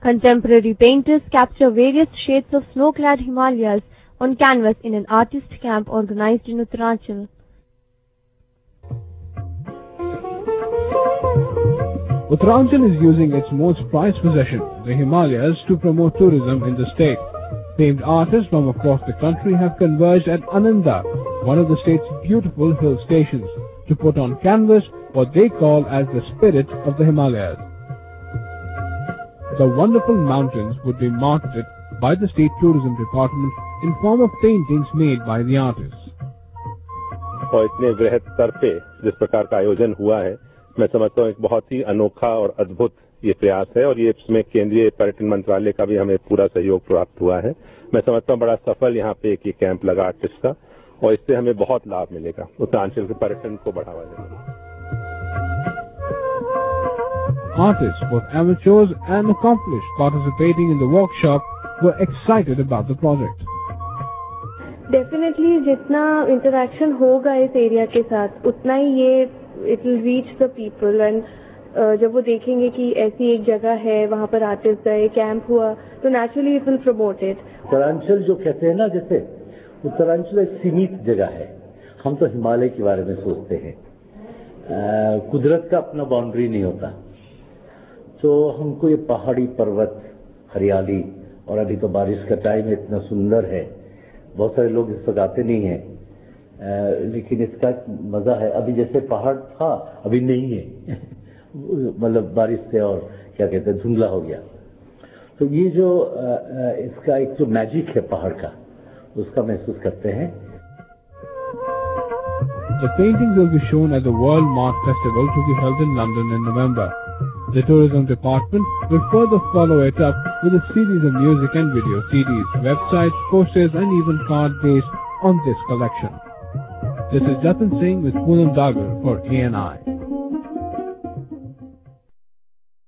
Contemporary painters capture various shades of snow-clad Himalayas on canvas in an artist camp organized in Uttaranchal. Uttaranchal is using its most prized possession, the Himalayas, to promote tourism in the state. Famed artists from across the country have converged at Ananda, one of the state's beautiful hill stations, to put on canvas what they call as the spirit of the Himalayas. The wonderful mountains would be marketed by the state tourism department in form of paintings made by the artists. और इतने वृहद स्तर पे जिस प्रकार का आयोजन हुआ है, मैं समझता हूँ एक बहुत ही अनोखा और अद्भुत ये प्रयास है और ये इसमें केंद्रीय पर्यटन मंत्रालय का भी हमें पूरा सहयोग प्राप्त हुआ है। मैं समझता हूँ बड़ा सफल यहाँ पे एक कैंप लगा आर्टिस्ट का और इससे हमें बहुत लाभ मिलेगा, उत्तरांचल के पर्यटन को बढ़ावा देगा। Artists, both amateurs and accomplished, participating in the workshop were excited about the project. Definitely, जितना interaction होगा इस एरिया के साथ, उतना ही ये it will reach the people and जब वो देखेंगे कि ऐसी एक जगह है, वहाँ पर आर्टिस्ट गए, कैंप हुआ, तो naturally it will promote it. Uttaranchal जो कहते हैं ना, जैसे उत्तरांचल एक सीमित जगह है, हम तो हिमालय के बारे में सोचते हैं, कुदरत का अपना बाउंड्री नहीं होता, तो हमको ये पहाड़ी पर्वत, हरियाली और अभी तो बारिश का टाइम इतना सुंदर है, बहुत सारे लोग इस वक्त आते नहीं हैं, लेकिन इसका मजा है। अभी जैसे पहाड़ था, अभी नहीं है, मतलब बारिश से और क्या कहते हैं धुंधला हो गया, तो ये जो इसका एक जो मैजिक है पहाड़ का, उसका महसूस करते हैं। The paintings will be shown at the World Mart Festival to be held in London in November. The tourism department will further follow it up with a series of music and video CDs, websites, posters and even card based on this collection. This is Jatin Singh with Poonam Dagar for ANI.